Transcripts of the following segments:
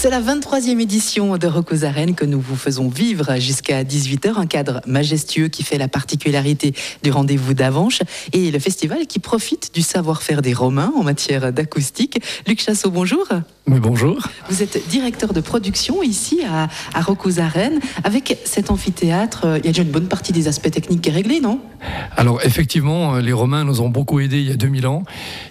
C'est la 23e édition de Rock aux Arènes que nous vous faisons vivre jusqu'à 18h. Un cadre majestueux qui fait la particularité du rendez-vous d'Avanches et le festival qui profite du savoir-faire des Romains en matière d'acoustique. Luc Chassot, bonjour. Mais bonjour. Vous êtes directeur de production ici à Rock aux Arènes. Avec cet amphithéâtre, il y a déjà une bonne partie des aspects techniques qui est réglée, non ? Alors effectivement, les Romains nous ont beaucoup aidés il y a 2000 ans.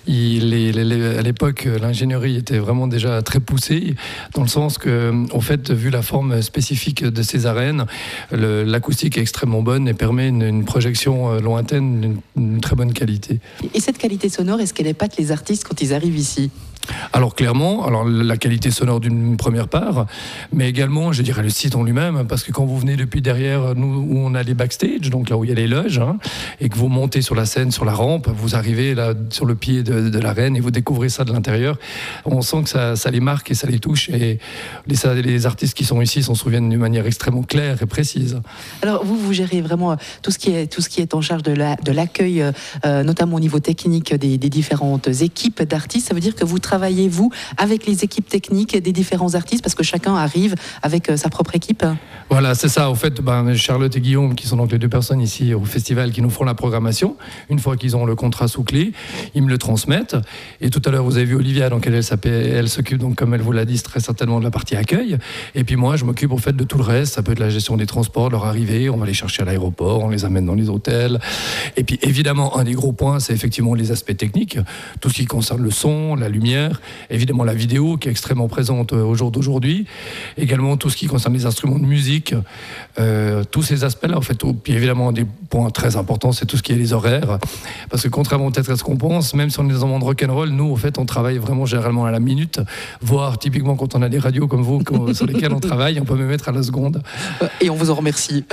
À l'époque, l'ingénierie était vraiment déjà très poussée, dans le sens que, en fait, vu la forme spécifique de ces arènes, l'acoustique est extrêmement bonne et permet une projection lointaine d'une très bonne qualité. Et cette qualité sonore, est-ce qu'elle épate les artistes quand ils arrivent ici ? Alors clairement, la qualité sonore d'une première part, mais également, je dirais, le site en lui-même, parce que quand vous venez depuis derrière nous, où on a les backstage, donc là où il y a les loges, et que vous montez sur la scène, sur la rampe, vous arrivez là sur le pied de l'arène et vous découvrez ça de l'intérieur, on sent que ça les marque et ça les touche, et les artistes qui sont ici s'en souviennent d'une manière extrêmement claire et précise. Alors vous gérez vraiment tout ce qui est en charge de l'accueil, notamment au niveau technique des différentes équipes d'artistes. Ça veut dire que vous travaillez, vous, avec les équipes techniques des différents artistes, parce que chacun arrive avec sa propre équipe. Voilà, c'est ça. Au fait, Charlotte et Guillaume, qui sont donc les deux personnes ici au festival qui nous font la programmation, une fois qu'ils ont le contrat sous clé, ils me le transmettent. Et tout à l'heure, vous avez vu Olivia, donc elle s'occupe, donc, comme elle vous l'a dit, très certainement de la partie accueil. Et puis moi, je m'occupe au fait de tout le reste. Ça peut être la gestion des transports, leur arrivée. On va les chercher à l'aéroport, on les amène dans les hôtels. Et puis évidemment, un des gros points, c'est effectivement les aspects techniques. Tout ce qui concerne le son, la lumière, évidemment la vidéo qui est extrêmement présente au jour d'aujourd'hui. Également tout ce qui concerne les instruments de musique. Tous ces aspects-là, en fait. Puis évidemment, des points très importants, c'est tout ce qui est les horaires. Parce que contrairement peut-être à ce qu'on pense, même si on est dans un monde rock'n'roll, nous, en fait, on travaille vraiment généralement à la minute, voire typiquement quand on a des radios comme vous, sur lesquelles on travaille, on peut me mettre à la seconde. Et on vous en remercie.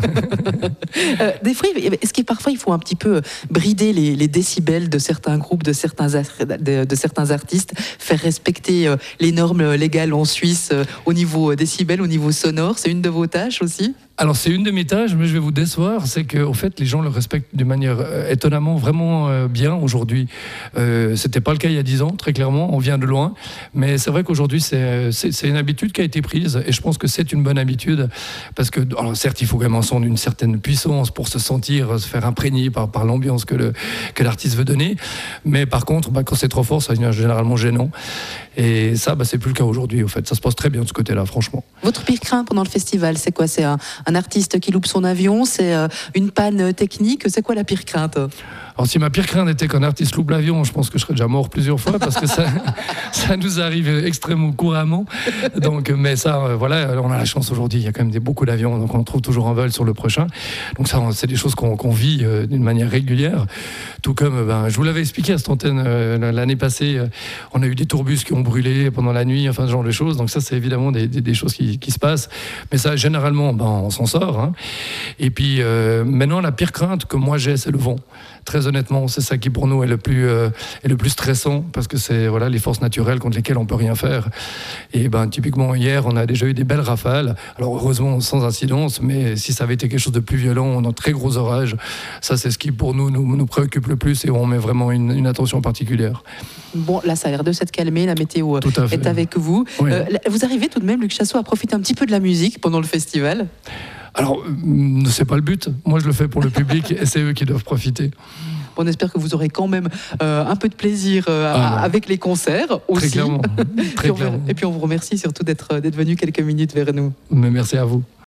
Des fois, est-ce que parfois il faut un petit peu brider les décibels de certains groupes, de certains artistes, faire respecter les normes légales en Suisse au niveau décibels, au niveau sonore? C'est une de vos tâches aussi? Alors c'est une de mes tâches, mais je vais vous décevoir, c'est qu'au fait les gens le respectent d'une manière étonnamment vraiment bien aujourd'hui. C'était pas le cas il y a 10 ans, très clairement, on vient de loin, mais c'est vrai qu'aujourd'hui c'est une habitude qui a été prise, et je pense que c'est une bonne habitude, parce que, alors certes il faut vraiment son d'une certaine puissance pour se faire imprégner par l'ambiance que l'artiste veut donner, mais par contre quand c'est trop fort, ça devient généralement gênant, et ça c'est plus le cas aujourd'hui, au fait. Ça se passe très bien de ce côté-là, franchement. Votre pire crainte pendant le festival, c'est quoi? C'est un artiste qui loupe son avion, c'est une panne technique, c'est quoi la pire crainte? Alors si ma pire crainte était qu'un artiste loupe l'avion, je pense que je serais déjà mort plusieurs fois, parce que ça nous arrive extrêmement couramment. Donc, mais ça, voilà, on a la chance aujourd'hui, il y a quand même beaucoup d'avions, donc on trouve toujours un vol sur le prochain. Donc ça, c'est des choses qu'on vit d'une manière régulière. Tout comme, je vous l'avais expliqué à cette antenne l'année passée, on a eu des tourbus qui ont brûlé pendant la nuit, enfin ce genre de choses. Donc ça, c'est évidemment des choses qui se passent. Mais ça, généralement, on s'en sort. Et puis maintenant, la pire crainte que moi j'ai, c'est le vent. Très honnêtement, c'est ça qui pour nous est le plus stressant, parce que c'est les forces naturelles contre lesquelles on peut rien faire. Et typiquement hier, on a déjà eu des belles rafales. Alors heureusement sans incidence, mais si ça avait été quelque chose de plus violent, un très gros orage, ça c'est ce qui pour nous préoccupe le plus, et où on met vraiment une attention particulière. Bon, là ça a l'air de s'être calmé, la météo est avec vous. Oui. Vous arrivez tout de même, Luc Chassot, à profiter un petit peu de la musique pendant le festival? Alors, c'est pas le but. Moi, je le fais pour le public, et c'est eux qui doivent profiter. On espère que vous aurez quand même un peu de plaisir avec les concerts aussi. Très clairement. Et puis on vous remercie surtout d'être venu quelques minutes vers nous. Mais merci à vous.